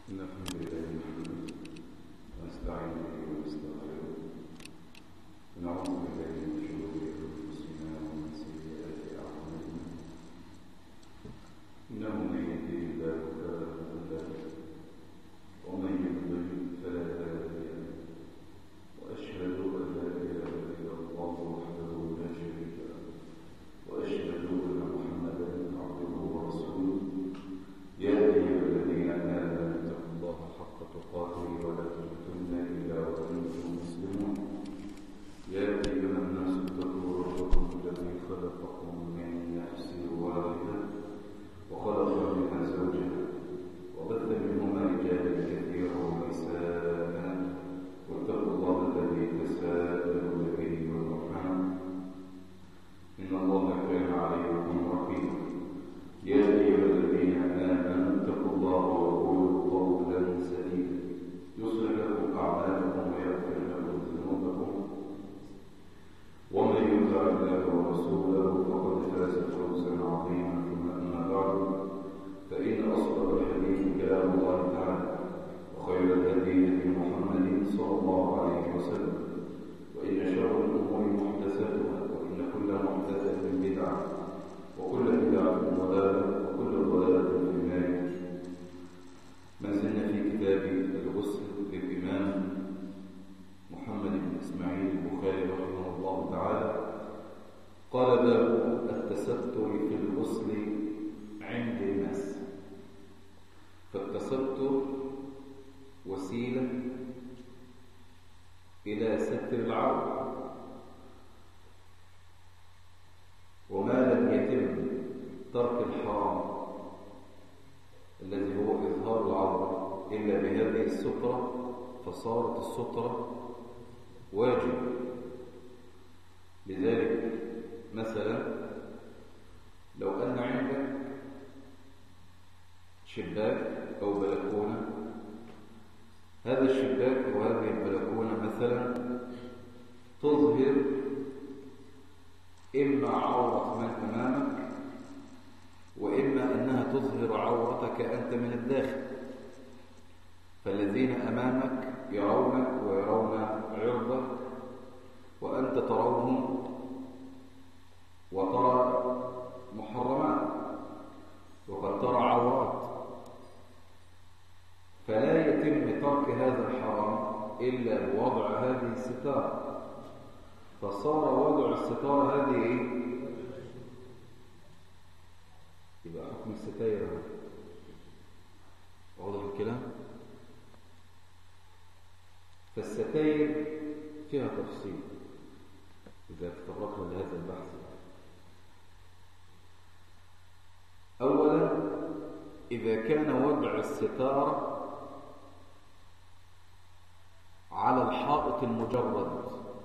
إن الحمد لله نحمده ونستعين به ونستغفره ونعوذ بالله من شرور أنفسنا ومن سيئات أعمالنا إنه من يهده الله فلا مضل له ومن يضلل فلا هادي له وأشهد أن لا إله إلا الله وحده لا شريك له وأشهد أن محمدا عبده ورسوله يا أيها الذين آمنوا اتقوا الله حق تقاته ولا تموتن إلا وأنتم مسلمون يا أيها الناس اتقوا ربكم الذي خلقكم من نفس واحدة وخلق منها زوجها وبث منهما رجالا كثيرا ونساء واتقوا الله الذي تساءلون به والأرحام إن الله كان عليكم رقيبا يا أيها الذين آمنوا اتقوا الله وقولوا قولا سديدا يصلح لكم أعمالكم ويغفر لكم ذنوبكم ومن يطع الله ورسوله فقد فاز فوزا عظيما ثم أما بعد فإن أصدق الحديث كلام الله تعالى وخير الهدي هدي محمد صلى الله عليه وسلم وإن شر الأمور محدثاتها وإن كل محدثة بدعة وكل بدعة ضلالة وكل ضلالة في النار. ما زلنا في كتاب الغسل للإمام محمد بن إسماعيل البخاري رحمه الله تعالى. قال باب التستر في الغسل عند المس. فالتستر وسيلة إلى ستر العورة، وما لم يتم ترك الحرام الذي هو إظهار العورة إلا بهذه السترة فصارت السترة واجب. لذلك مثلا لو أن عندك شباك أو بلكونة، هذا الشباك أو هذه البلكونة مثلا تظهر إما عورة من أمامك وإما أنها تظهر عورتك أنت من الداخل، فالذين أمامك يرونك ويرون عرضك وأنت تراهم وترى محرمات وقد ترى عورات، فلا يتم ترك هذا الحرام إلا بوضع هذه الستارة. فصار وضع الستارة هذه إيه؟ يبقى حكم الستاير. واضح الكلام؟ فالستاير فيها تفصيل إذا تطرقنا لهذا البحث. أولا، إذا كان وضع الستارة على الحائط المجرد،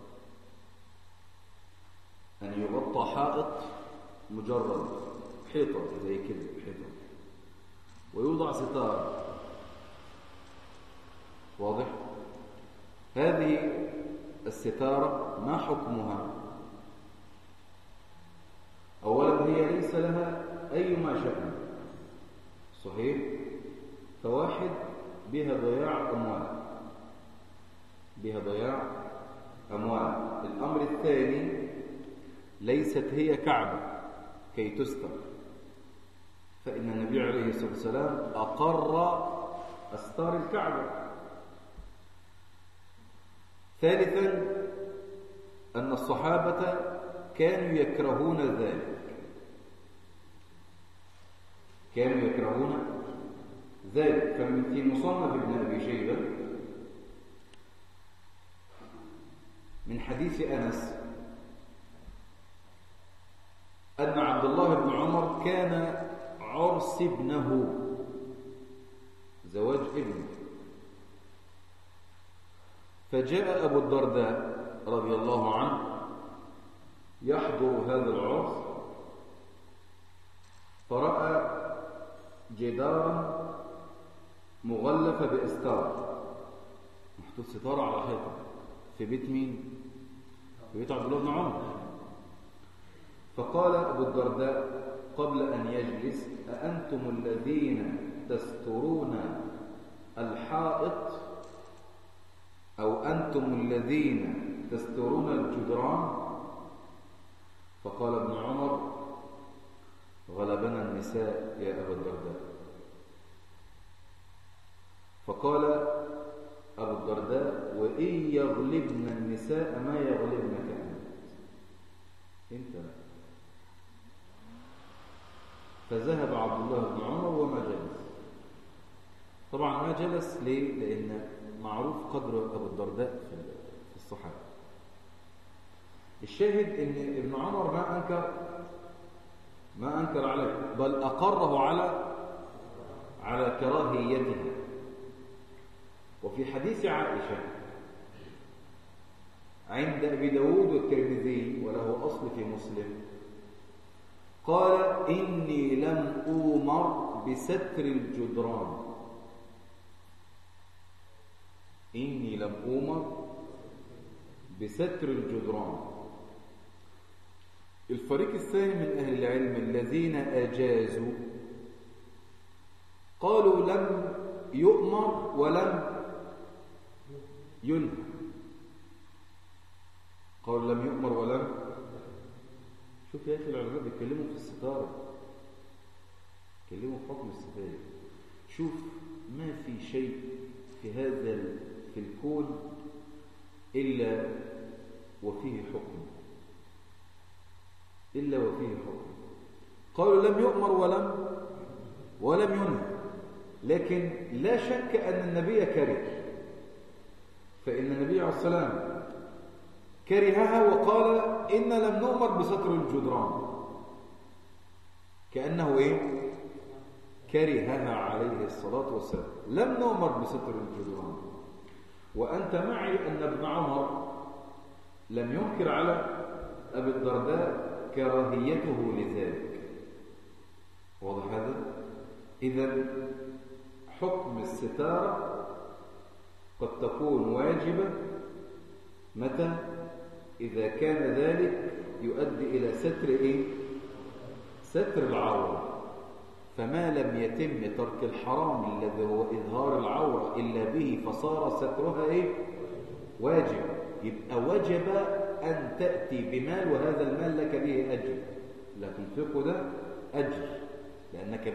أن يغطى حائط مجرد، حيطة زي كده حيطة، ويوضع ستارة، واضح؟ هذه الستارة ما حكمها؟ أولا هي ليس لها أي ما شأن، صحيح؟ فواحد بها ضياع أموال، بها ضياع أموال. الأمر الثاني، ليست هي كعبة كي تستر، فإن النبي عليه الصلاة والسلام أقر أستار الكعبة. ثالثا، أن الصحابة كانوا يكرهون ذلك، كانوا يكرهون ذلك. ففي مصنف ابن أبي شيبة من حديث أنس أن عبد الله بن عمر كان عرس ابنه، زواج ابنه، فجاء أبو الدرداء رضي الله عنه يحضر هذا العرس، فرأى جدارا مغلفة بأستار، محطوط ستارة على حيطة في بيت مين؟ في بيت عبد الله بن عمر. فقال أبو الدرداء قبل أن يجلس: أأنتم الذين تسترون الذين تسترون الجدران؟ فقال ابن عمر: غلبنا النساء يا أبا الدرداء. فقال أبو الدرداء: وإن يغلبن النساء ما يغلبنك أنت لا. فذهب عبد الله بن عمر وما جلس. طبعا ما جلس ليه؟ لأن معروف قدر أبو الدرداء في الصحابة. الشاهد إن ابن عمر ما أنكر عليه، بل أقره على كراهيته. وفي حديث عائشة عند أبي داود والترمذي وله أصل في مسلم، قال: إني لم أؤمر بستر الجدران. إني لم أؤمر بستر الجدران. الفريق الثاني من أهل العلم الذين أجازوا قالوا: لم يؤمر ولم ينهى. قالوا لم يؤمر ولم. شوف يا أخي العلماء بيتكلموا في الستارة، بيتكلموا في حكم الستار. شوف ما في شيء في الكون إلا وفيه حكم، قالوا لم يؤمر ولم ينهى. لكن لا شك أن النبي كره، فإن النبي عليه السلام كرهها وقال: إن لم نؤمر بستر الجدران، كأنه كرهها عليه الصلاة والسلام. لم نؤمر بستر الجدران. وأنت معي أن ابن عمر لم ينكر على أبي الدرداء كراهيته لذلك. واضح هذا؟ إذن حكم الستارة قد تكون واجبة متى؟ إذا كان ذلك يؤدي إلى ستر العورة. فما لم يتم ترك الحرام الذي هو إظهار العورة إلا به فصار سترها واجب، يبقى وجب أن تأتي بمال، وهذا المال لك به أجر، لا تنفقه ده أجر، لأنك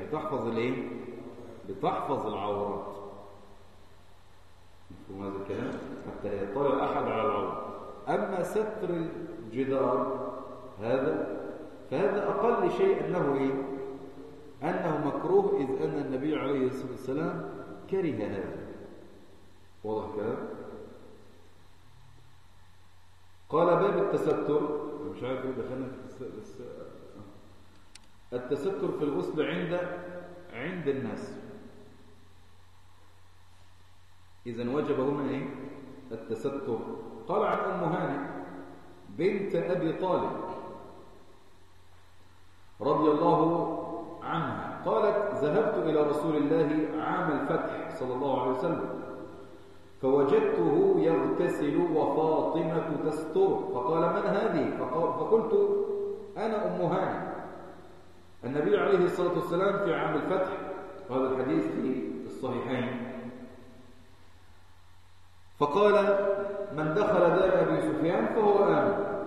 بتحفظ العورات. مفهوم هذا الكلام؟ حتى لا يطلع أحد على العورة. أما ستر الجدار فهذا أقل شيء أنه مكروه، إذ أن النبي عليه الصلاة والسلام كره هذا. واضح كلام؟ قال: باب التستر. مش عارف ايه دخلنا في التستر في الغسل عند الناس. إذن وجب هنا التستر. قال عن أم هانئ بنت أبي طالب رضي الله عنها قالت: ذهبت إلى رسول الله عام الفتح صلى الله عليه وسلم، فوجدته يغتسل وفاطمة تستر، فقال: من هذه؟ فقلت: أنا أم هانئ. النبي عليه الصلاة والسلام في عام الفتح، وهذا الحديث في الصحيحين، فقال: من دخل دار أبي سفيان فهو آمن.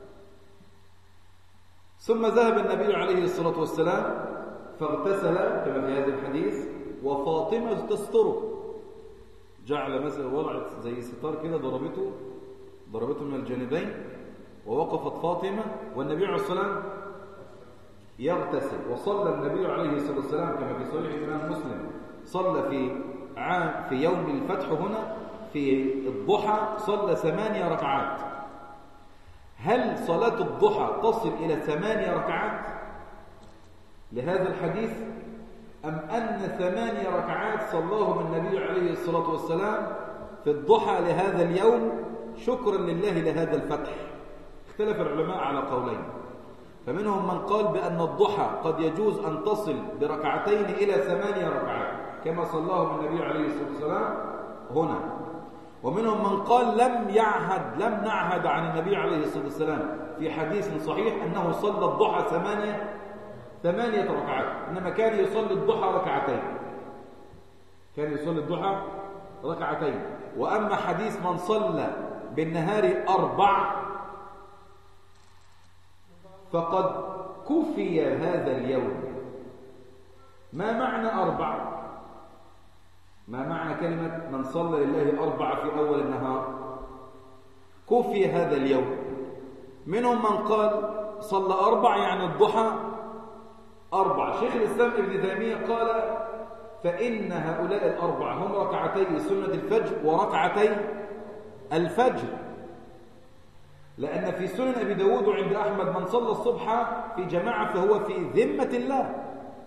ثم ذهب النبي عليه الصلاة والسلام فاغتسل كما في هذا الحديث، وفاطمة تستره، جعل مثلا وضعت زي ستار كده ضربته من الجانبين، ووقفت فاطمة والنبي عليه الصلاة والسلام يغتسل. وصلى النبي عليه الصلاة والسلام كما في صحيح الإمام مسلم، صلى في يوم الفتح هنا في الضحى، صلى 8 ركعات. هل صلاة الضحى تصل إلى 8 ركعات لهذا الحديث، أم أن 8 ركعات صلاهم النبي عليه الصلاة والسلام في الضحى لهذا اليوم شكرا لله لهذا الفتح؟ اختلف العلماء على قولين، فمنهم من قال بأن الضحى قد يجوز أن تصل بركعتين إلى 8 ركعات كما صلاهم النبي عليه الصلاة والسلام هنا، ومنهم من قال لم نعهد عن النبي عليه الصلاة والسلام في حديث صحيح أنه صلى الضحى 8 ركعات، إنما كان يصلي الضحى ركعتين. وأما حديث من صلى بالنهار 4 فقد كفي هذا اليوم. ما معنى 4؟ ما معنى كلمة من صلى لله 4 في أول النهار؟ كفي هذا اليوم. منهم من قال صلى 4 يعني الضحى 4. شيخ الإسلام ابن تيمية قال فإن هؤلاء 4 هم ركعتي سنة الفجر وركعتي الفجر، لأن في سنن أبي داود وعند أحمد من صلى الصبح في جماعة فهو في ذمة الله.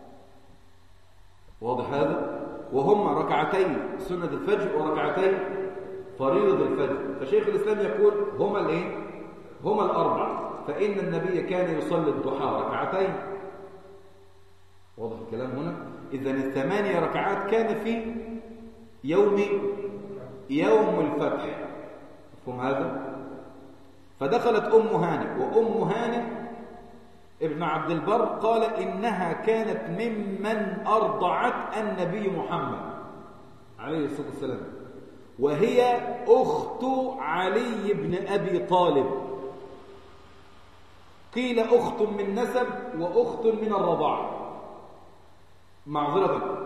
واضح هذا؟ وهم ركعتي سنة الفجر وركعتي فريضة الفجر. فشيخ الإسلام يقول هما 4. فإن النبي كان يصلي الضحى 2. واضح الكلام هنا؟ إذن 8 ركعات كان في يوم الفتح. مفهوم هذا؟ فدخلت أم هانئ، وأم هانئ ابن عبد البر قال إنها كانت ممن أرضعت النبي محمد عليه الصلاة والسلام، وهي أخت علي بن أبي طالب. قيل أخت من نسب وأخت من الرضاعة، معذرة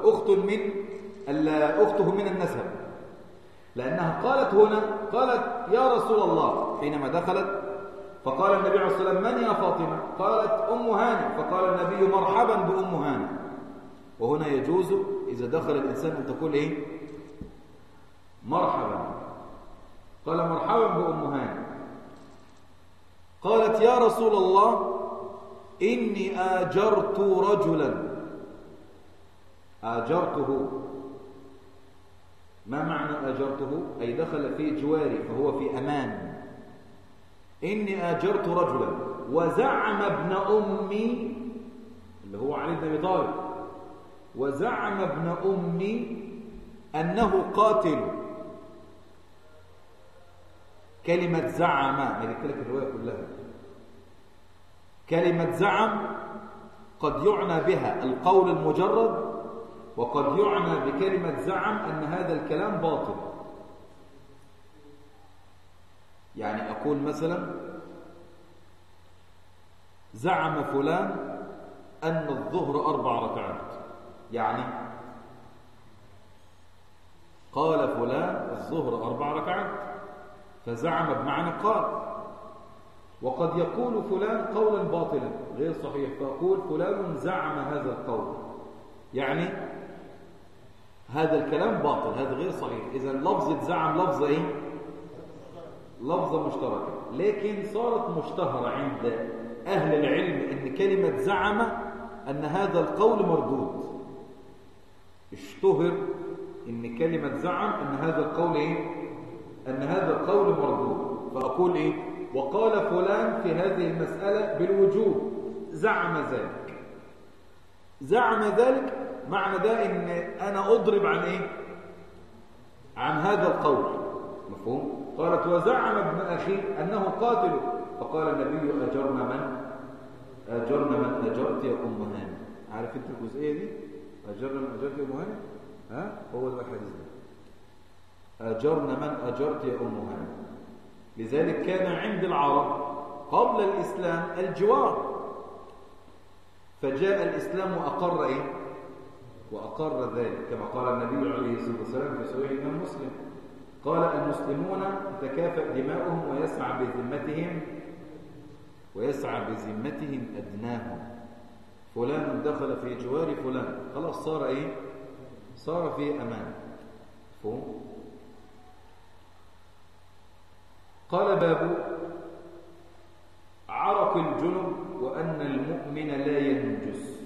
أخته من النسب، لأنها قالت هنا قالت يا رسول الله حينما دخلت فقال النبي عليه الصلاة والسلام من يا فاطمة؟ قالت أم هانئ، فقال النبي مرحبا بأم هانئ. وهنا يجوز إذا دخل الإنسان أن تقول مرحبا. قال مرحبا بأم هانئ. قالت يا رسول الله إني آجرت رجلا. آجرته، ما معنى آجرته؟ أي دخل في جواري فهو في أمان. إني آجرت رجلا وزعم ابن أمي اللي هو علي بن أبي طالب، وزعم ابن أمي أنه قاتل. كلمة زعم، ما قلت لك الرواية كلها، كلمة زعم قد يعنى بها القول المجرد، وقد يعنى بكلمة زعم أن هذا الكلام باطل. يعني أقول مثلا زعم فلان أن الظهر 4 ركعات، يعني قال فلان الظهر 4 ركعات، فزعم بمعنى قال. وقد يقول فلان قولا باطلا غير صحيح، فأقول فلان زعم هذا القول، يعني هذا الكلام باطل، هذا غير صحيح. إذا لفظة زعم لفظة لفظة مشتركة، لكن صارت مشتهرة عند أهل العلم أن كلمة زعم أن هذا القول مردود. اشتهر أن كلمة زعم أن هذا القول أن هذا القول مردود. فأقول وقال فلان في هذه المسألة بالوجوب، زعم ذلك. زعم ذلك معنى ده أن أنا أضرب عن هذا القول. مفهوم؟ قالت وزعم ابن أخي أنه قاتل، فقال النبي أجرنا من أجرت يا أم هانئ. عارف أنت الجزئية دي؟ أجرنا من أجرت يا أم هانئ؟ هو ده الحديث ده، أجرنا من أجرت يا أم هانئ. لذلك كان عند العرب قبل الإسلام الجوار، فجاء الإسلام وأقر ذلك، كما قال النبي عليه الصلاة والسلام في صحيح الإمام مسلم، قال المسلمون تتكافأ دماؤهم ويسعى بذمتهم أدناهم. فلان دخل في جوار فلان، خلاص صار في أمان. فهم؟ قال باب عرق الجنب وأن المؤمن لا ينجس.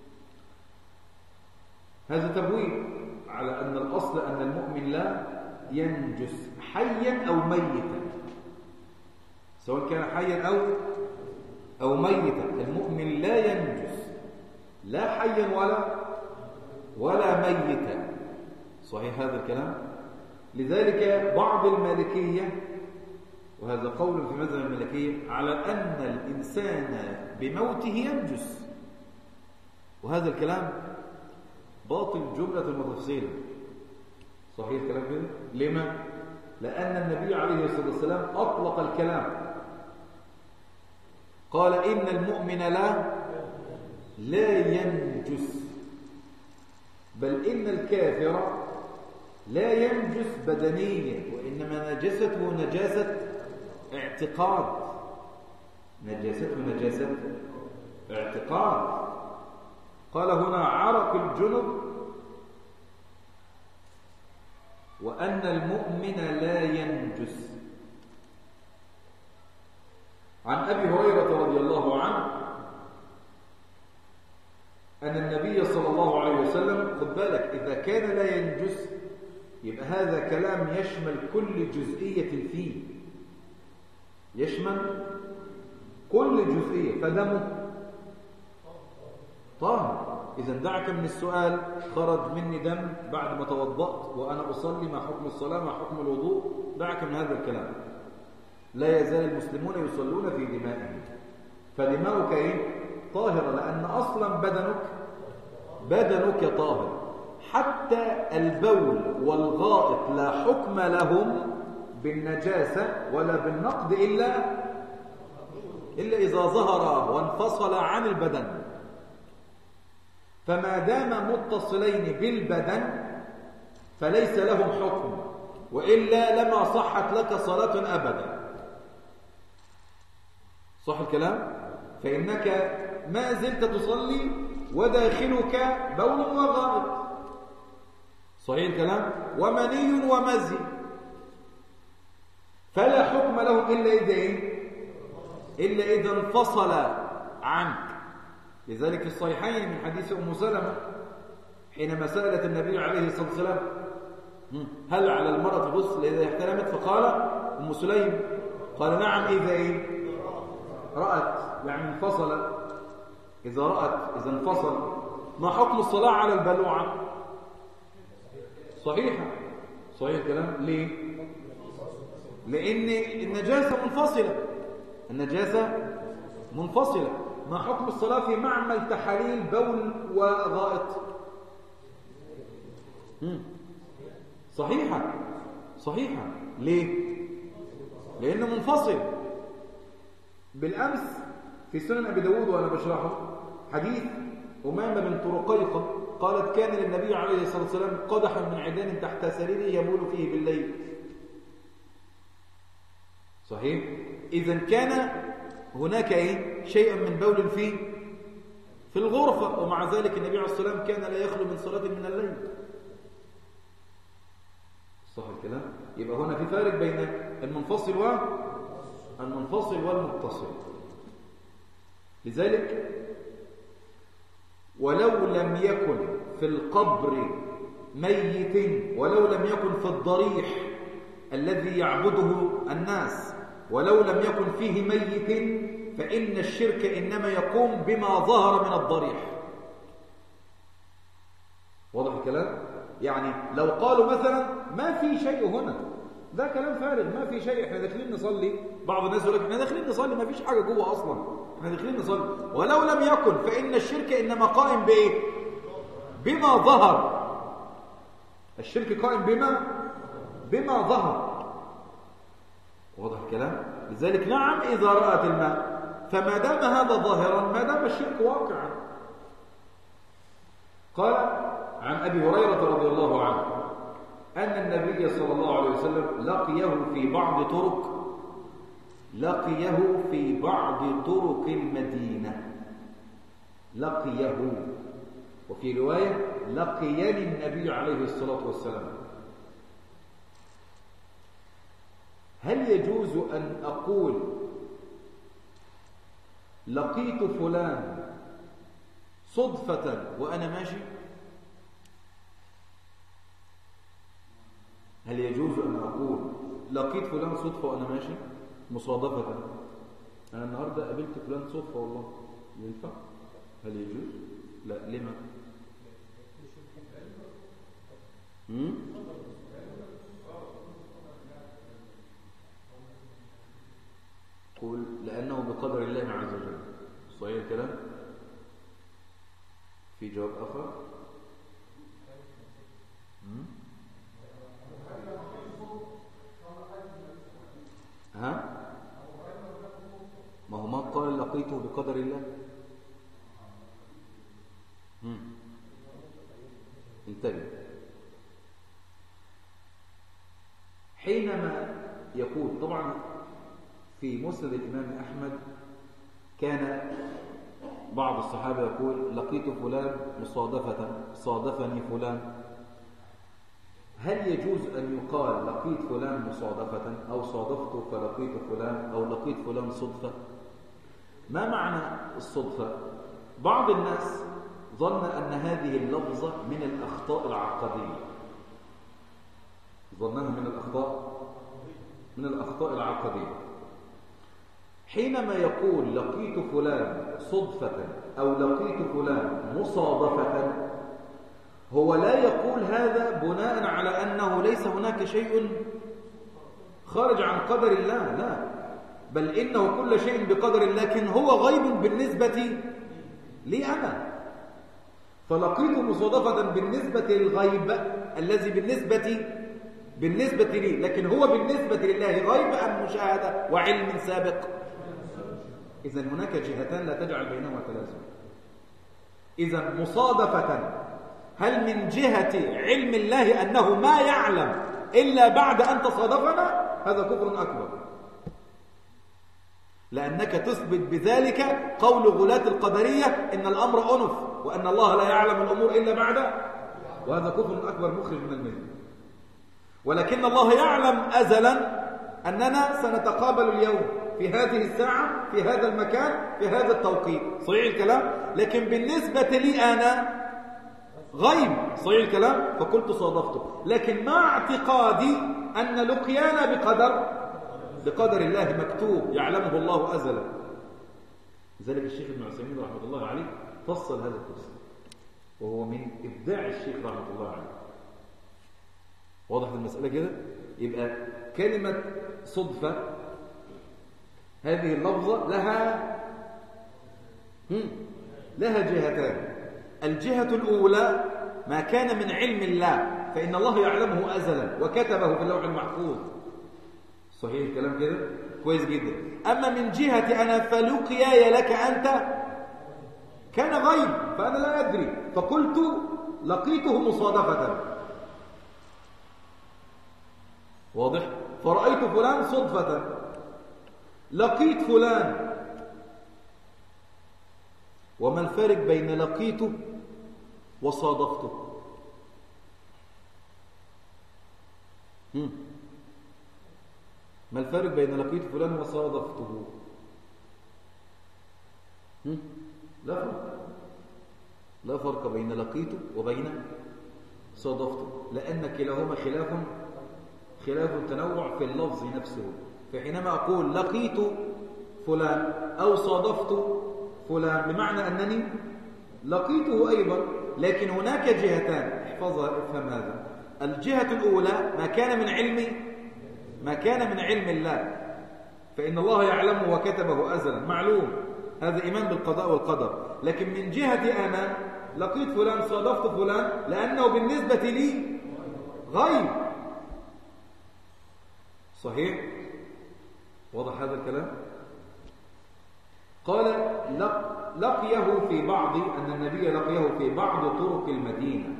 هذا تبويب على أن الأصل أن المؤمن لا ينجس حيا أو ميتا، سواء كان حيا أو ميتا. المؤمن لا ينجس لا حيا ولا ميتا. صحيح هذا الكلام؟ لذلك بعض المالكية، وهذا قول في مذهب المالكية، على أن الإنسان بموته ينجس، وهذا الكلام باطل جملة وتفصيلا. صحيح الكلام كده؟ لما؟ لأن النبي عليه الصلاة والسلام أطلق الكلام، قال إن المؤمن لا ينجس، بل إن الكافر لا ينجس بدنيا، وإنما نجسته نجاسة اعتقاد، نجاسته نجاسة اعتقاد. قال هنا عرق الجنب، وأن المؤمن لا ينجس. عن أبي هريرة رضي الله عنه أن النبي صلى الله عليه وسلم، خد بالك، إذا كان لا ينجس يبقى هذا كلام يشمل كل جزئية فيه، يشمل كل جزئية، فدمه طاهر. إذا دعك من السؤال خرج مني دم بعد ما توضأت وأنا أصلي، ما حكم الصلاة، ما حكم الوضوء؟ دعك من هذا الكلام. لا يزال المسلمون يصلون في دمائهم، فدماؤك إيه؟ طاهرة، لأن أصلا بدنك طاهر. حتى البول والغائط لا حكم لهم بالنجاسة ولا بالنقد إلا إذا ظهر وانفصل عن البدن. فما دام متصلين بالبدن فليس لهم حكم، وإلا لما صحت لك صلاة أبدا. صح الكلام؟ فإنك ما زلت تصلي وداخلك بول وغائط، صحيح الكلام؟ ومني ومزي، فلا حكم لهم إلا إذا إيه؟ إلا إذا انفصل عنك. لذلك في الصحيحين من حديث أم سلمة حينما سألت النبي عليه الصلاة والسلام هل على المرأة غسل إذا احتلمت؟ فقال أم سليم قال نعم إذا إيه؟ رأت، يعني انفصل. إذا رأت، إذا انفصل. ما حكم الصلاة على البلوعة؟ صحيح الكلام. ليه؟ لأن النجاسة منفصلة، النجاسة منفصلة. ما حكم الصلاة في معمل تحاليل بول وغائط؟ صحيحة. ليه؟ لأنه منفصل. بالأمس في سنن أبي داود وأنا بشرحه حديث أمامة بنت رقيقة قالت كان للنبي عليه الصلاة والسلام قدح من عيدان تحت سريره يبول فيه بالليل. صحيح؟ إذا كان هناك شيء من بول في الغرفة، ومع ذلك النبي عليه الصلاة والسلام كان لا يخلو من صلاة من الليل. صح الكلام؟ يبقى هنا في فارق بين المنفصل والمتصل. لذلك ولو لم يكن في القبر ميت، ولو لم يكن في الضريح الذي يعبده الناس، ولو لم يكن فيه ميت، فإن الشرك إنما يقوم بما ظهر من الضريح. واضح الكلام؟ يعني لو قالوا مثلا ما في شيء هنا، ده كلام فارغ، ما في شيء، احنا داخلين نصلي. بعض الناس يقول لك احنا داخلين نصلي، ما فيش حاجة جوه أصلا، احنا داخلين نصلي. ولو لم يكن فإن الشرك إنما قائم بإيه؟ بما ظهر. الشرك قائم بما ظهر. واضح الكلام؟ لذلك نعم إذا رأت الماء، فما دام هذا ظاهرا ما دام الشرك واقعا. قال عن أبي هريرة رضي الله عنه أن النبي صلى الله عليه وسلم لقيه في بعض طرق المدينة. لقيه، وفي رواية لقيني النبي عليه الصلاة والسلام. هل يجوز أن أقول لقيت فلان صدفة وأنا ماشي؟ هل يجوز أن أقول لقيت فلان صدفة وأنا ماشي مصادفة؟ أنا النهاردة قابلت فلان صدفة والله، ينفع؟ هل يجوز؟ لا. لما؟ قل لأنه بقدر الله عز وجل. صحيح الكلام؟ في جواب آخر؟ لقيته بقدر الله؟ انتبه. حينما يقول، طبعا في مسند الإمام أحمد كان بعض الصحابة يقول لقيت فلان مصادفة، صادفني فلان. هل يجوز أن يقال لقيت فلان مصادفة أو صادفته فلقيت فلان أو لقيت فلان صدفة؟ ما معنى الصدفة؟ بعض الناس ظن أن هذه اللفظة من الأخطاء العقدية، ظنها من الأخطاء العقدية. حينما يقول لقيت فلان صدفة أو لقيت فلان مصادفة، هو لا يقول هذا بناء على أنه ليس هناك شيء خارج عن قدر الله، لا، بل إنه كل شيء بقدر الله، لكن هو غيب بالنسبة لي أنا. فلقيت مصادفة بالنسبة للغيب الذي بالنسبة لي، لكن هو بالنسبة لله غيب أم مشاهدة وعلم سابق؟ إذن هناك جهتان لا تجعل بينهما تلازم. إذن مصادفة، هل من جهة علم الله أنه ما يعلم إلا بعد أن تصادفنا؟ هذا كفر أكبر، لأنك تثبت بذلك قول غلاة القدرية إن الأمر أنف وأن الله لا يعلم الأمور إلا بعد، وهذا كفر أكبر مخرج من الملة. ولكن الله يعلم أزلا أننا سنتقابل اليوم في هذه الساعة في هذا المكان في هذا التوقيت، صحيح الكلام؟ لكن بالنسبة لي أنا غيب، صحيح الكلام؟ فقلت صادفته، لكن مع اعتقادي أن لقيانا بقدر الله مكتوب يعلمه الله أزلا. لذلك الشيخ ابن عثيمين رحمة الله عليه فصل هذا التفصيل، وهو من إبداع الشيخ رحمة الله عليه. واضح المسألة كده؟ يبقى كلمة صدفة هذه اللفظة لها جهتان. الجهة الأولى ما كان من علم الله فإن الله يعلمه أزلا وكتبه في اللوح المحفوظ، صحيح الكلام كده؟ كويس جدا. أما من جهة أنا فلقياي لك أنت كان غيب فأنا لا أدري، فقلت لقيته مصادفة، واضح؟ فرأيت فلان صدفة، لقيت فلان. وما الفارق بين لقيته وصادفته؟ ما الفارق بين لقيت فلان وصادفته؟ لا فرق بين لقيته وبين صادفته، لأن كلاهما خلاف تنوع في اللفظ نفسه. فحينما أقول لقيت فلان أو صادفت فلان بمعنى أنني لقيته أيضا، لكن هناك جهتان، افهم هذا. الجهة الأولى ما كان من علم الله فإن الله يعلمه وكتبه أزلا، معلوم، هذا إيمان بالقضاء والقدر. لكن من جهة أنا لقيت فلان صادفت فلان لأنه بالنسبة لي غيب، صحيح؟ واضح هذا الكلام؟ قال لقيه في بعض، أن النبي لقيه في بعض طرق المدينة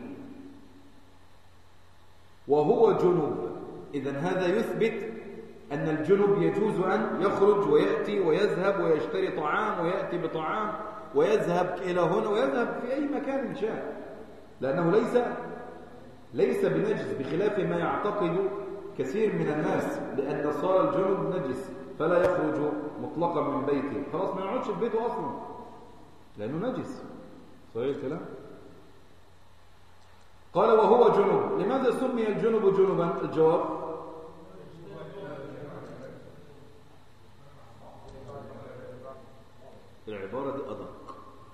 وهو جنوب. إذن هذا يثبت أن الجنوب يجوز أن يخرج ويأتي ويذهب ويشتري طعام ويأتي بطعام ويذهب إلى هنا ويذهب في أي مكان شاء، لأنه ليس بنجس، بخلاف ما يعتقد كثير من الناس بأن صار الجنوب نجس فلا يخرج مطلقا من بيته، خلاص ما يقعدش في بيته أصلا لأنه نجس، صحيح الكلام؟ قال وهو جنوب. لماذا سمي الجنوب جنوبا؟ الجواب العبارة دي أدق،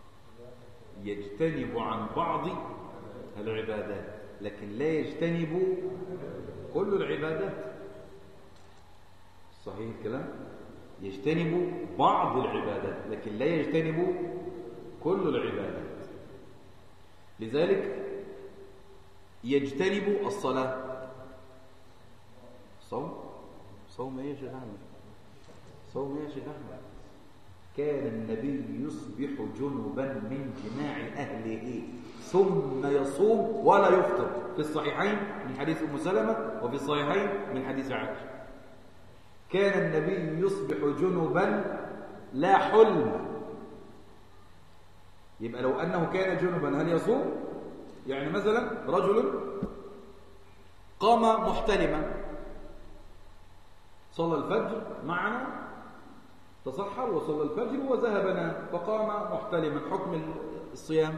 يجتنب عن بعض العبادات لكن لا يجتنب كل العبادات، صحيح الكلام؟ يجتنب بعض العبادات لكن لا يجتنب كل العبادات. لذلك يجتنب الصلاة. صوم ايه يا شيخ احمد؟ صوم ايه يا شيخ احمد؟ كان النبي يصبح جنبا من جماع أهله ثم يصوم ولا يفطر، في الصحيحين من حديث أم سلمة وفي الصحيحين من حديث عائشة. كان النبي يصبح جنبا لا حلم. يبقى لو أنه كان جنبا هل يصوم؟ يعني مثلا رجل قام محتلما، صلى الفجر معنا، تصحر وصلى الفجر وذهب نام، فقام محتلما، حكم الصيام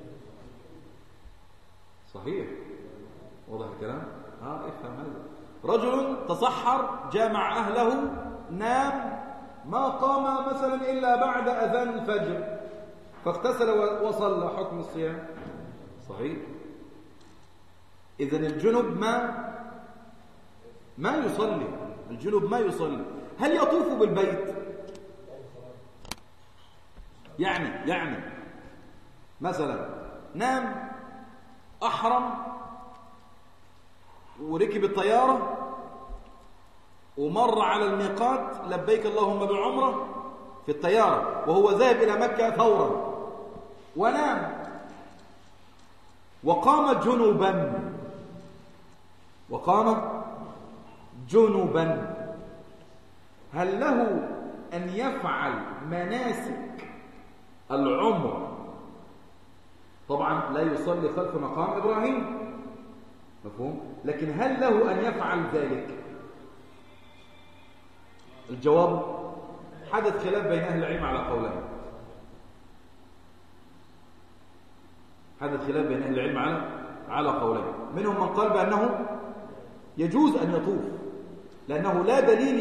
صحيح؟ واضح الكلام؟ افهم هذا. رجل تصحر جامع أهله نام، ما قام مثلا إلا بعد أذان الفجر، فاغتسل وصلى، حكم الصيام صحيح. إذن الجنب ما يصلي، الجنب ما يصلي. هل يطوف بالبيت؟ يعني مثلا نام، أحرم وركب الطيارة ومر على الميقات، لبيك اللهم بعمرة في الطيارة، وهو ذاهب إلى مكة فورا، ونام وقام جنبا، هل له أن يفعل مناسك العمر؟ طبعا لا يصلي خلف مقام إبراهيم، مفهوم؟ لكن هل له أن يفعل ذلك؟ الجواب حدث خلاف بين أهل العلم على قولين. على قولين. منهم من قال بأنه يجوز أن يطوف، لأنه لا دليل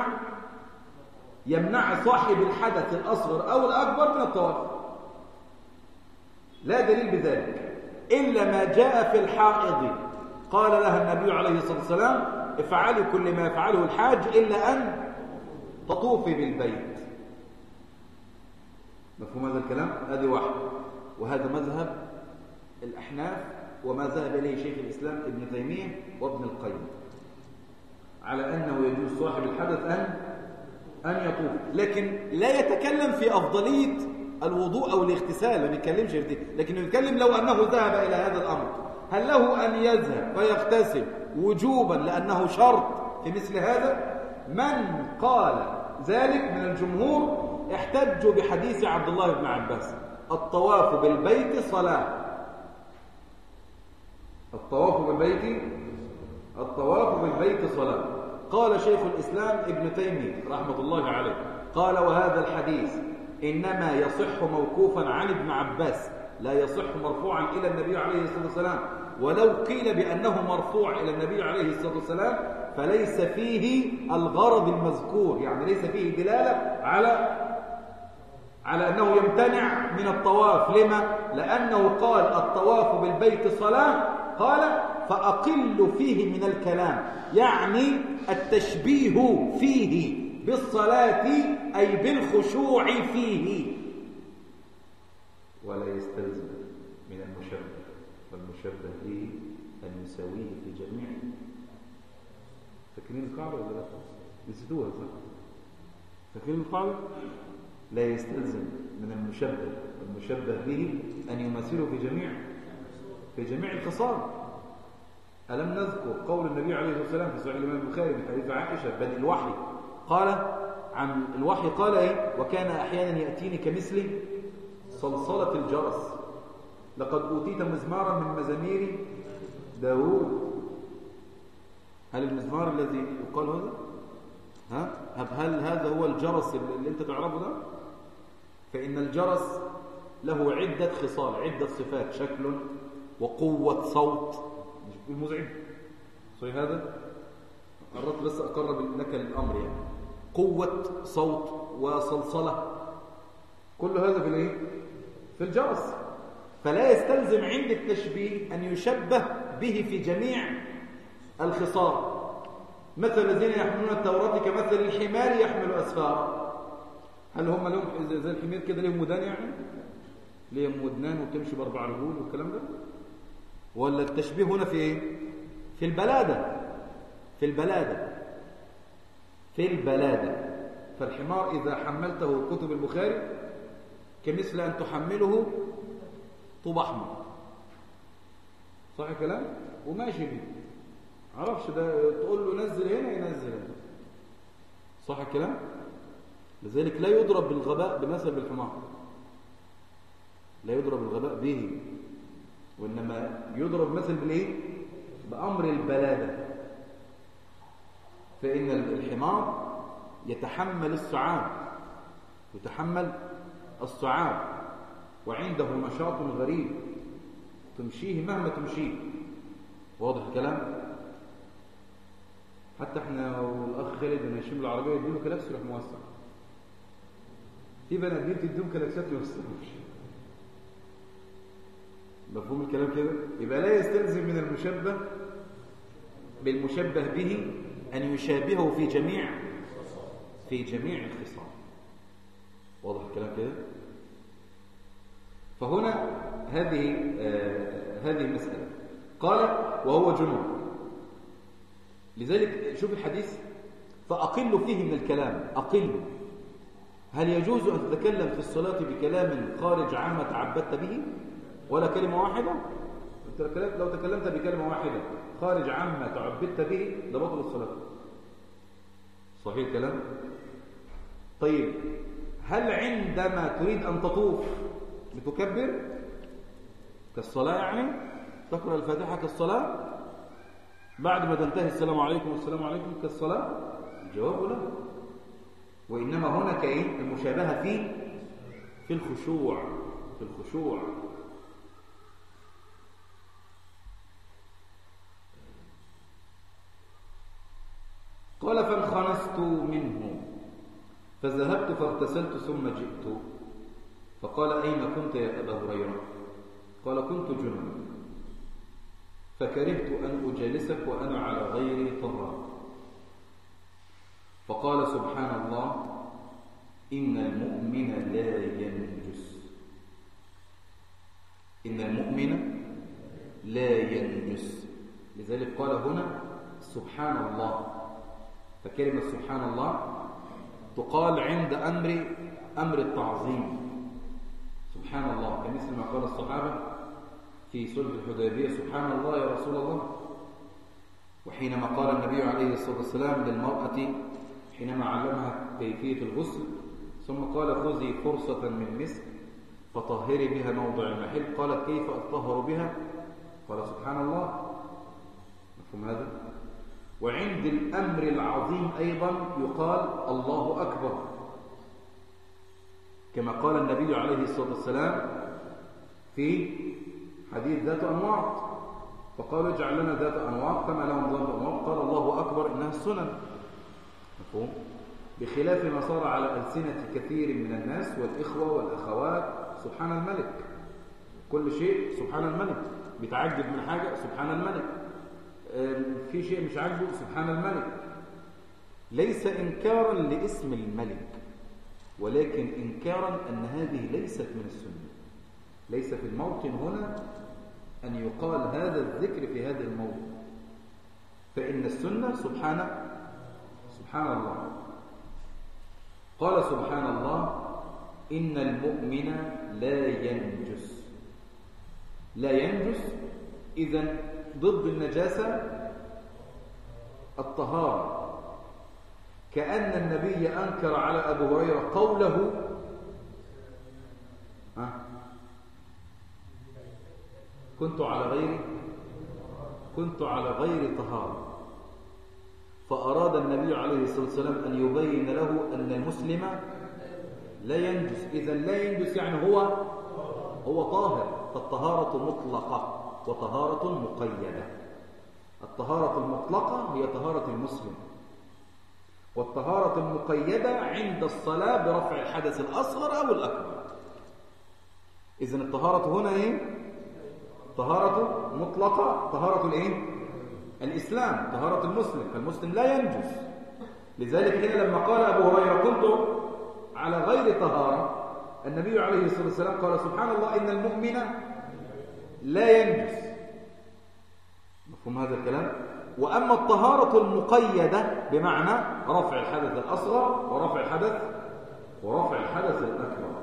يمنع صاحب الحدث الأصغر أو الأكبر من الطواف، لا دليل بذلك، إلا ما جاء في الحائض قال لها النبي عليه الصلاة والسلام: افعلي كل ما يفعله الحاج إلا أن تطوفي بالبيت. مفهوم هذا الكلام؟ هذه واحد. وهذا مذهب الأحناف، وما ذهب إليه شيخ الإسلام ابن تيمية وابن القيم، على أنه يجوز صاحب الحدث أن يطوف، لكن لا يتكلم في أفضلية الوضوء أو الاغتسال، ما بيتكلمش في دي، لكن يتكلم لو أنه ذهب إلى هذا الأمر، هل له أن يذهب فيغتسل وجوبا لأنه شرط في مثل هذا؟ من قال ذلك من الجمهور احتجوا بحديث عبد الله بن عباس: الطواف بالبيت صلاة. الطواف بالبيت صلاة. قال شيخ الإسلام ابن تيمية رحمة الله عليه، قال: وهذا الحديث إنما يصح موقوفا عن ابن عباس، لا يصح مرفوعا إلى النبي عليه الصلاة والسلام، ولو قيل بأنه مرفوع إلى النبي عليه الصلاة والسلام فليس فيه الغرض المذكور، يعني ليس فيه دلالة على أنه يمتنع من الطواف. لما؟ لأنه قال: الطواف بالبيت صلاة، قال: فأقل فيه من الكلام، يعني التشبيه فيه بالصلاة أي بالخشوع فيه، ولا يستلزم من المشبه والمشبه به أن يساويه في جميع. فاكرين القاعدة ولا لا؟ نسيتوها صح؟ فاكرين القاعدة؟ لا يستلزم من المشبه والمشبه به أن يمثله في جميع الخصال. ألم نذكر قول النبي عليه الصلاة والسلام في صحيح الإمام البخاري من حديث عائشة بدء الوحي، قال عن الوحي قال إيه؟ وكان أحيانا يأتيني كمثل صلصلة الجرس، لقد أوتيت مزمارا من مزامير داود. هل المزمار الذي يقال هذا؟ هل هذا هو الجرس اللي أنت تعرفه ده؟ فإن الجرس له عدة خصال، عدة صفات: شكل وقوة صوت، مش مزعج صحيح هذا؟ قررت بس أقرب لك الأمر، يعني قوة صوت وصلصلة، كل هذا في الايه؟ في الجرس. فلا يستلزم عند التشبيه أن يشبه به في جميع الخصال. مثل الذين يحملون التوراة كمثل الحمار يحمل أسفارا، هل هم لهم زي الحمير كده لهم ودان، يعني لهم ودنان وتمشي بأربع رجول والكلام ده؟ ولا التشبيه هنا في ايه؟ في البلادة. فالحمار إذا حملته كتب البخاري كمثل أن تحمله طوب أحمر، صح الكلام؟ وماشي بيه، عرفش ده تقول له نزل هنا ينزل هنا، صح الكلام؟ لذلك لا يضرب بالغباء بمثل الحمار، لا يضرب الغباء به، وإنما يضرب مثل بالإيه؟ بأمر البلادة. فإن الحمار يتحمل الصعاب وعنده نشاط غريب تمشيه مهما تمشيه، واضح الكلام؟ حتى احنا والأخ خالد بن هشام العربية يديله كلاكس يروح موسع، في بناديل تديهم كلاكسات ما يوسعوش. مفهوم الكلام كده؟ يبقى لا يستلزم من المشبه بالمشبه به أن يشابهه في جميع الخصال، واضح الكلام كده؟ فهنا هذه المسألة. قال وهو جنوب. لذلك شوف الحديث، فأقل فيه من الكلام، أقل. هل يجوز أن تتكلم في الصلاة بكلام خارج عما تعبدت به ولا كلمة واحدة؟ لو تكلمت بكلمة واحدة خارج عما تعبدت به لبطل الصلاة، صحيح الكلام؟ طيب هل عندما تريد أن تطوف بتكبر كالصلاة، يعني تقرأ الفاتحة كالصلاة، بعد ما تنتهي السلام عليكم والسلام عليكم كالصلاة؟ الجواب لا. وإنما هناك المشابهة في الخشوع. قال فانخنست منه فذهبت فاغتسلت ثم جئت، فقال أين كنت يا أبا هريرة؟ قال كنت جنبا فكرهت أن أجالسك وأنا على غير طهارة. فقال سبحان الله إن المؤمن لا ينجس، إن المؤمن لا ينجس. لذلك قال هنا سبحان الله. فكلمة سبحان الله تقال عند أمر التعظيم، سبحان الله، كمثل ما قال الصحابة في صلح الحديبية سبحان الله يا رسول الله. وحينما قال النبي عليه الصلاة والسلام للمرأة حينما علمها كيفية الغسل ثم قال خذي فرصة من مسك فطهري بها موضع المحل، قالت كيف أطهر بها؟ قال سبحان الله. مفهوم هذا؟ وعند الأمر العظيم أيضا يقال الله أكبر، كما قال النبي عليه الصلاة والسلام في حديث ذات أنواط، فقالوا اجعل لنا ذات أنواط كما لهم ذات أنواط، قال الله أكبر إنها السنن. مفهوم؟ بخلاف ما صار على ألسنة كثير من الناس والإخوة والأخوات سبحان الملك، كل شيء سبحان الملك، بيتعجب من حاجة سبحان الملك، في شيء مش عاجبه سبحان الملك. ليس إنكارا لاسم الملك، ولكن إنكارا أن هذه ليست من السنة. ليس في الموطن هنا أن يقال هذا الذكر في هذا الموضع، فإن السنة سبحان الله. قال سبحان الله إن المؤمن لا ينجس. لا ينجس إذن ضد النجاسة الطهارة، كأن النبي أنكر على أبو هريرة قوله كنت على غير طهارة، فأراد النبي عليه الصلاة والسلام أن يبين له أن المسلم لا ينجس. إذن لا ينجس يعني هو طاهر، فالطهارة مطلقة وطهارة مقيدة. الطهارة المطلقة هي طهارة المسلم، والطهارة المقيدة عند الصلاة برفع الحدث الأصغر أو الأكبر. إذن الطهارة هنا طهارة مطلقة، طهارة الإسلام، طهارة المسلم، فالمسلم لا ينجس. لذلك هنا لما قال أبو هريرة كنت على غير طهارة، النبي عليه الصلاة والسلام قال سبحان الله إن المؤمن لا ينجس. مفهوم هذا الكلام؟ وأما الطهارة المقيدة بمعنى رفع الحدث الأصغر ورفع الحدث الأكبر.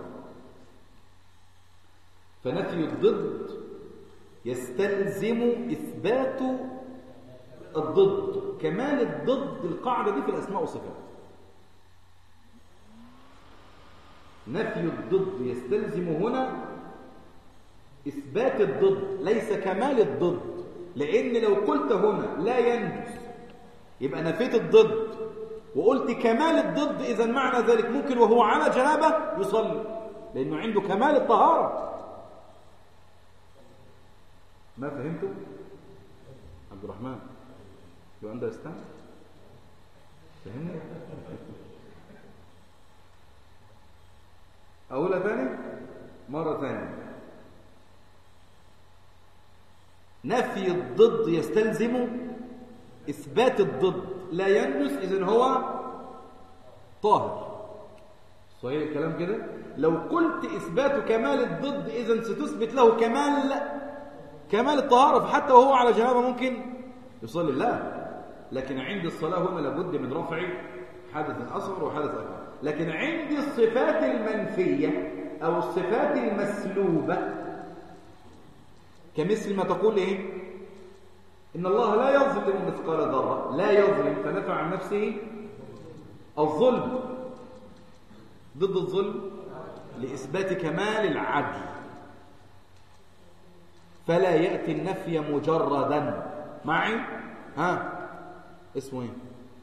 فنفي الضد يستلزم إثبات الضد، كمال الضد. القاعدة دي في الأسماء والصفات. نفي الضد يستلزم هنا إثبات الضد ليس كمال الضد، لأن لو قلت هنا لا ينجس يبقى نفيت الضد وقلت كمال الضد، إذا معنى ذلك ممكن وهو على جنابه يصلي لأنه عنده كمال الطهارة. ما فهمتوا؟ عبد الرحمن you understand؟ فهمني؟ أقولها ثاني؟ مرة ثانية. نفي الضد يستلزم إثبات الضد، لا ينجس إذن هو طاهر. صحيح الكلام كده؟ لو قلت إثبات كمال الضد إذن ستثبت له كمال الطهارة، فحتى وهو على جنابه ممكن يصلي. لا، لكن عند الصلاة هنا لابد من رفع حدث أصغر وحدث أكبر. لكن عند الصفات المنفية أو الصفات المسلوبة كمثل ما تقول إيه؟ إن الله لا يظلم مثقال ذرة، لا يظلم، فنفع عن نفسه الظلم. ضد الظلم لإثبات كمال العدل، فلا يأتي النفي مجردا. معي؟ اسمه ايه؟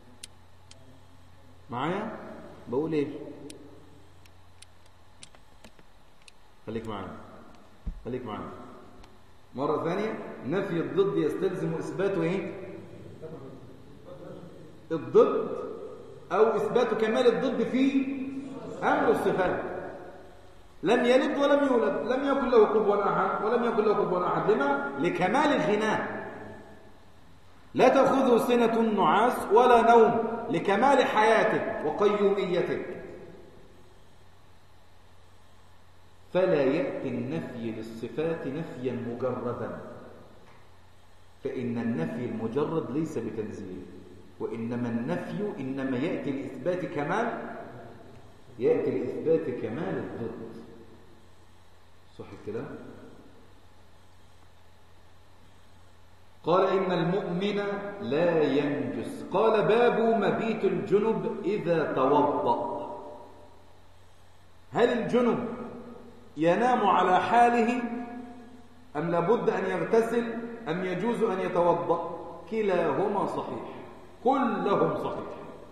معايا؟ بقول ايه؟ خليك معايا مرة ثانية. نفي الضد يستلزم إثباته ايه؟ الضد أو إثبات كمال الضد في أمر الصفات. لم يلد ولم يولد، لم يكن له كفوا أحد ولم يكن له كفوا أحد. لما؟ لكمال غناه. لا تأخذه سنة نعاس ولا نوم، لكمال حياتك وقيوميتك. فلا يأتي النفي للصفات نفيا مجردا، فإن النفي المجرد ليس بتنزيه، وإنما النفي إنما يأتي لإثبات كمال الضد. صح الكلام؟ قال إن المؤمن لا ينجس. قال باب مبيت الجنب إذا توضأ. هل الجنب ينام على حاله أم لابد أن يغتسل أم يجوز أن يتوضأ؟ كلاهما صحيح، كلهم صحيح.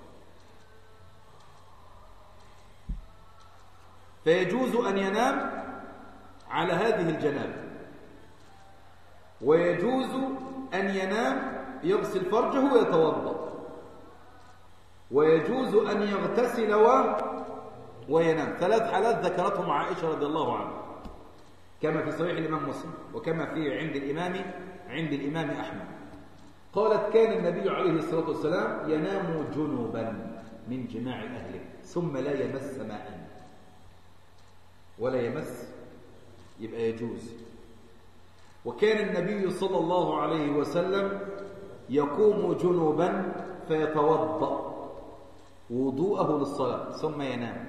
فيجوز أن ينام على هذه الجنابة، ويجوز أن ينام يغسل فرجه ويتوضأ، ويجوز أن يغتسل وينام. 3 حالات ذكرتهم عائشة رضي الله عنها، كما في صحيح الإمام مسلم وكما في عند الإمام أحمد. قالت كان النبي عليه الصلاة والسلام ينام جنبا من جماع أهله ثم لا يمس ماء، ولا يمس يبقى يجوز. وكان النبي صلى الله عليه وسلم يقوم جنوبا فيتوضأ وضوءه للصلاة ثم ينام،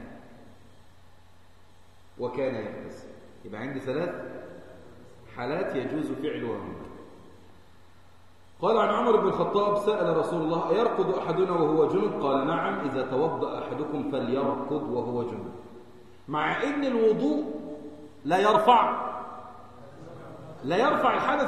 وكان يغتسل. يبقى عندي 3 حالات يجوز فعلها. قال عن عمر بن الخطاب سأل رسول الله أيرقد أحدنا وهو جنب؟ قال نعم، إذا توضأ أحدكم فليرقد وهو جنب. مع إن الوضوء لا يرفع الحدث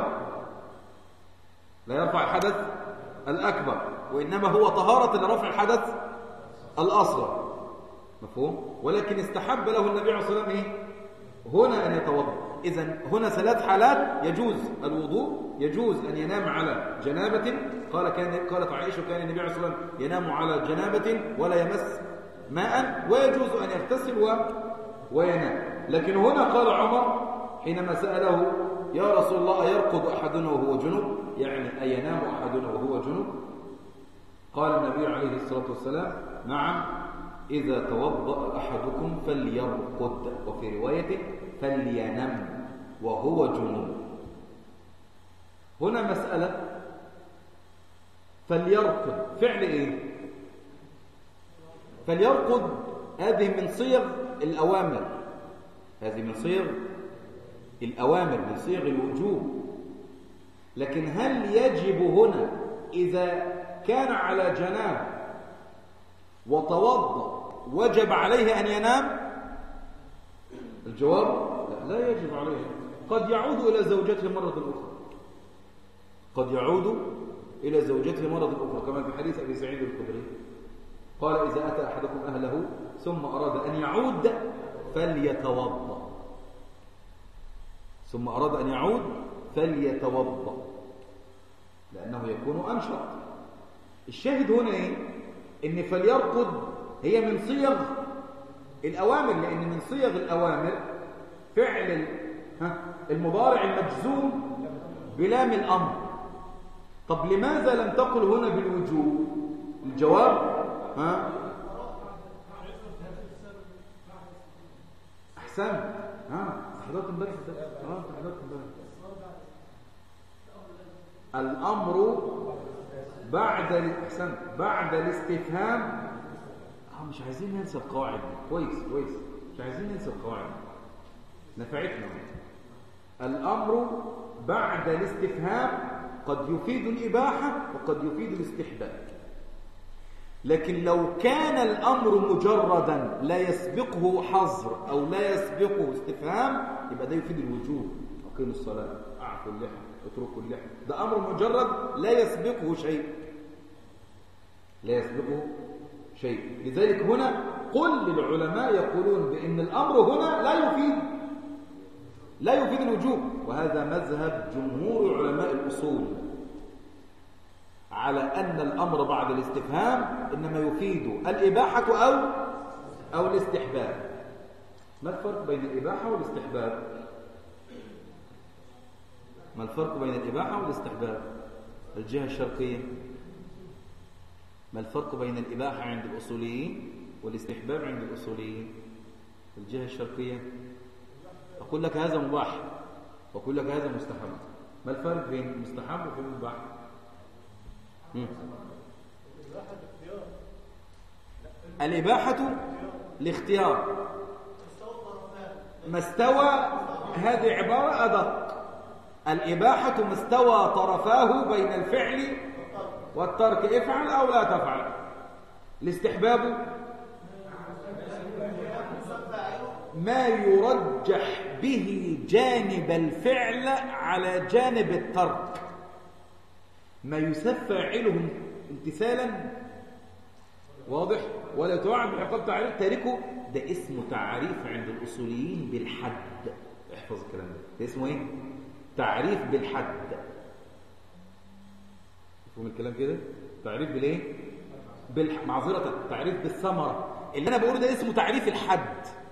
الأكبر، وإنما هو طهارة لرفع الحدث الأصغر. مفهوم؟ ولكن استحب له النبي عليه الصلاة والسلام هنا أن يتوضأ. إذن هنا 3 حالات يجوز الوضوء، يجوز أن ينام على جنابة. قالت عائشة كان النبي عليه الصلاة والسلام ينام على جنابة ولا يمس ماء، ويجوز أن يغتسل وينام. لكن هنا قال عمر حينما سأله يا رسول الله أيرقد أحدنا وهو جنب، يعني أينام أحدنا وهو جنب؟ قال النبي عليه الصلاة والسلام نعم، إذا توضأ أحدكم فليرقد، وفي رواية فلينم وهو جنب. هنا مسألة فليرقد فعل ايه؟ فليرقد هذه من صيغ الأوامر، هذه من صيغ الأوامر، من صيغ الوجوب. لكن هل يجب هنا إذا كان على جناب وتوضأ وجب عليه أن ينام؟ الجواب لا يجب عليه. قد يعود إلى زوجته مرة أخرى، قد يعود إلى زوجته مرة أخرى، كما في حديث أبي سعيد الخدري قال إذا أتى أحدكم أهله ثم أراد أن يعود فليتوضأ، ثم أراد أن يعود فليتوضأ، لأنه يكون أنشط. الشاهد هنا إيه؟ إن فليرقد هي من صيغ الأوامر، لأن من صيغ الأوامر فعل المضارع المجزوم بلام الأمر. طب لماذا لم تقل هنا بالوجوب؟ الجواب أحسن حضرتك امبارح الأمر بعد الاستفهام. مش عايزين ننسى القواعد. كويس مش عايزين ننسى القواعد، نفعتنا. الأمر بعد الاستفهام قد يفيد الإباحة وقد يفيد الاستحباب. لكن لو كان الأمر مجردا لا يسبقه حظر أو لا يسبقه استفهام يبقى ده يفيد الوجوب. أقيموا الصلاة، أعفوا اللحى، اتركوا اللحى. ده أمر مجرد لا يسبقه شيء، لا يسبقه شيء. لذلك هنا كل العلماء يقولون بأن الأمر هنا لا يفيد الوجوب، وهذا مذهب جمهور علماء الأصول على أن الأمر بعد الاستفهام إنما يفيد الإباحة أو الاستحباب. ما الفرق بين الإباحة والاستحباب؟ ما الفرق بين الإباحة والاستحباب؟ الجهة الشرقية. ما الفرق بين الإباحة عند الأصوليين والاستحباب عند الأصوليين؟ الجهة الشرقية. أقول لك هذا مباح وأقول لك هذا مستحب. ما الفرق بين المستحب وبين المباح؟ الإباحة الاختيار. ما استوى، هذه عبارة أدق. الإباحة ما استوى طرفاه بين الفعل والترك، افعل أو لا تفعل. الاستحباب ما يرجح به جانب الفعل على جانب الترك، ما يسفى فاعله امتثالا، واضح، ولا يتوعد بعقاب تعريف تاركه. ده اسمه تعريف عند الأصوليين بالحد. احفظ الكلام ده اسمه ايه؟ تعريف بالحد. مفهوم الكلام كده؟ تعريف بالايه؟ معذرة، تعريف بالثمرة. اللي انا بقوله ده اسمه تعريف الحد.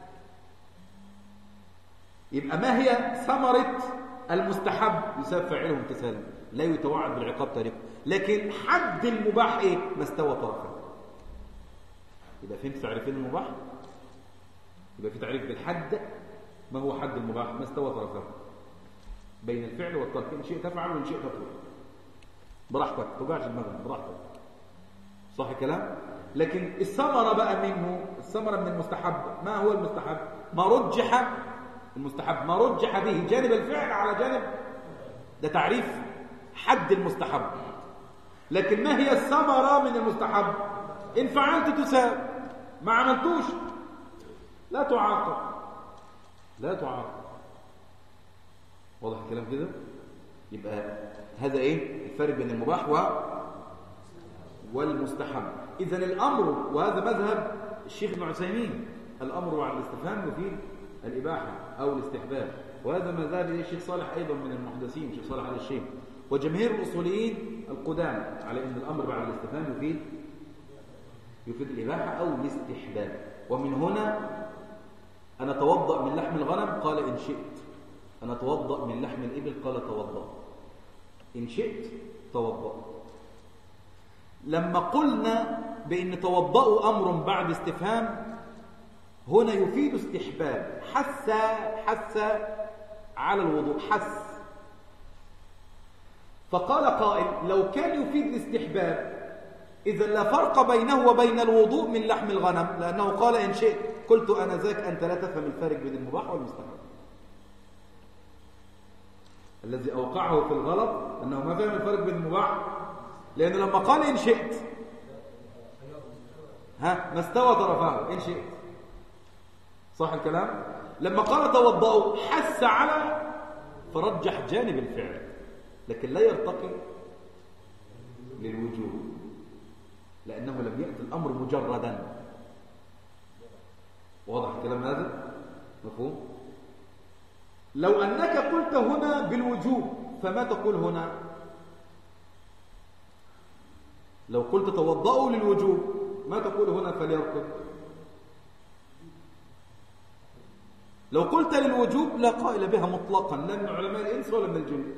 يبقى ما هي ثمرة المستحب؟ يساب فاعله امتثالا، لا يتوعد بالعقاب تاركه. لكن حد المباح ايه؟ ما استوى طرفه. يبقى فهمت تعريفين المباح؟ يبقى في تعريف بالحد. ما هو حد المباح؟ ما استوى طرفه بين الفعل والترك، ان شئت تفعل وان شئت تترك، براحتك، توجعش دماغك، براحتك. صح الكلام؟ لكن الثمرة بقى منه، الثمرة من المستحب. ما هو المستحب؟ ما رجح المستحب، ما رجح به جانب الفعل على جانب، ده تعريف حد المستحب. لكن ما هي الثمرة من المستحب؟ إن فعلت تساب، ما عملتوش لا تعاقب، لا تعاقب. واضح الكلام كده؟ يبقى هذا ايه الفرق بين المباح والمستحب. اذا الامر، وهذا مذهب الشيخ ابن عثيمين، الامر على الاستفهام يفيد الاباحه او الاستحباب، وهذا مذهب الشيخ صالح ايضا من المحدثين، الشيخ صالح آل الشيخ، وجماهير الاصوليين القدامى على ان الامر بعد الاستفهام يفيد الاباحه او الاستحباب. ومن هنا انا اتوضا من لحم الغنم، قال ان شئت. انا اتوضا من لحم الابل، قال توضا. ان شئت توضا. لما قلنا بان توضأوا امر بعد استفهام، هنا يفيد استحباب. حث على الوضوء، حث. فقال قائل لو كان يفيد الاستحباب إذا لا فرق بينه وبين الوضوء من لحم الغنم، لأنه قال إن شئت قلت أنا ذاك أنت لا تفهم الفارق بين المباح والمستحب. الذي أوقعه في الغلط أنه ما فهم الفرق بين المباح، لأنه لما قال إن شئت ما استوى طرفاه إن شئت، صح الكلام؟ لما قال توضأوا حس على، فرجح جانب الفعل لكن لا يرتقي للوجوب، لأنه لم يأتي الأمر مجردا. واضح الكلام هذا؟ مفهوم؟ لو أنك قلت هنا بالوجوب فما تقول هنا؟ لو قلت توضأوا للوجوب ما تقول هنا فليركض؟ لو قلت للوجوب لا قائل بها مطلقا لا من علماء الإنس ولا من الجن.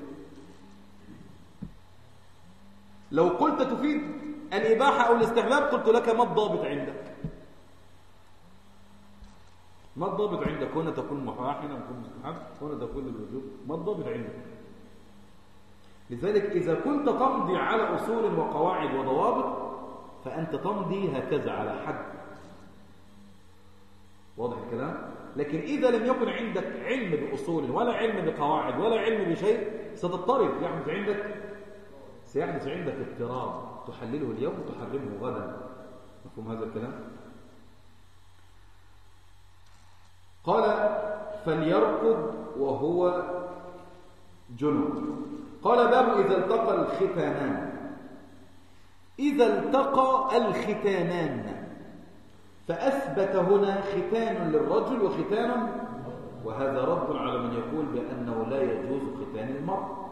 لو قلت تفيد الإباحة أو الاستحباب قلت لك ما الضابط عندك؟ ما الضابط عندك؟ هنا تكون مباحا أو تكون مستحب، هنا تكون للوجوب، ما الضابط عندك؟ لذلك إذا كنت تمضي على أصول وقواعد وضوابط فأنت تمضي هكذا على حد. واضح الكلام؟ لكن إذا لم يكن عندك علم بأصول ولا علم بقواعد ولا علم بشيء ستضطرب، سيحدث عندك اضطراب تحلله اليوم وتحرمه غدا. مفهوم هذا الكلام؟ قال فليركض وهو جنب. قال باب إذا التقى الختانان. إذا التقى الختانان فأثبت هنا ختان للرجل وختان، وهذا رد على من يقول بأنه لا يجوز ختان المرء،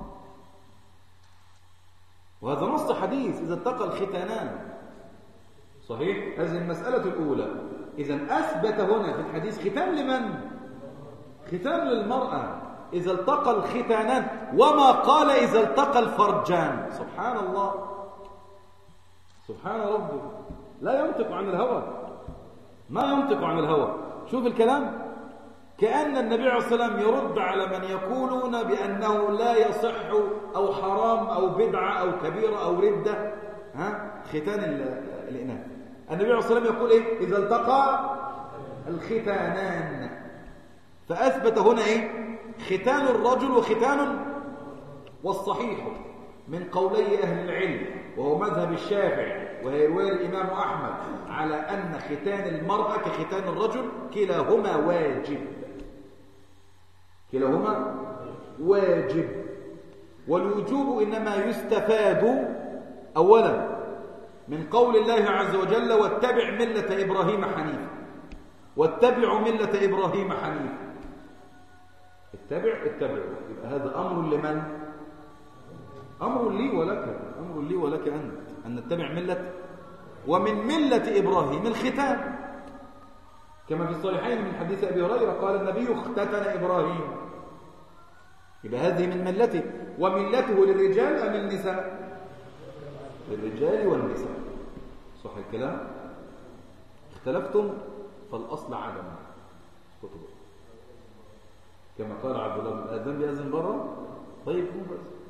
وهذا نص حديث إذا التقى الختانان. صحيح؟ هذه المسألة الأولى. إذن أثبت هنا في الحديث ختان لمن؟ ختان للمرأة. إذا التقى الختانان، وما قال إذا التقى الفرجان. سبحان الله، سبحان ربه، لا ينطق عن الهوى، ما ينطق عن الهوى. شوف الكلام، كأن النبي عليه الصلاة والسلام يرد على من يقولون بأنه لا يصح أو حرام أو بدعة أو كبيرة أو ردة ختان الإناث. النبي عليه الصلاة والسلام يقول إيه؟ إذا التقى الختانان، فأثبت هنا إيه؟ ختان الرجل وختان. والصحيح من قولي أهل العلم وهو مذهب الشافعي ويروي الإمام أحمد على أن ختان المرأة كختان الرجل كلاهما واجب، كلاهما واجب. والوجوب إنما يستفاد أولا من قول الله عز وجل واتبع ملة إبراهيم حنيفا، واتبعوا ملة إبراهيم حنيفا. اتبعوا، يبقى هذا أمر لمن؟ أمر لي ولك، أمر لي ولك أنت أن نتبع ملة. ومن ملة إبراهيم الختان، كما في الصحيحين من حديث أبي هريرة قال النبي اختتن إبراهيم، يبقى هذه من ملته. وملته للرجال أم النساء؟ للرجال والنساء. صح الكلام؟ اختلفتم فالأصل عدم كتب، كما قال عبد الله بن آدم بيأذن بره. طيب مو بس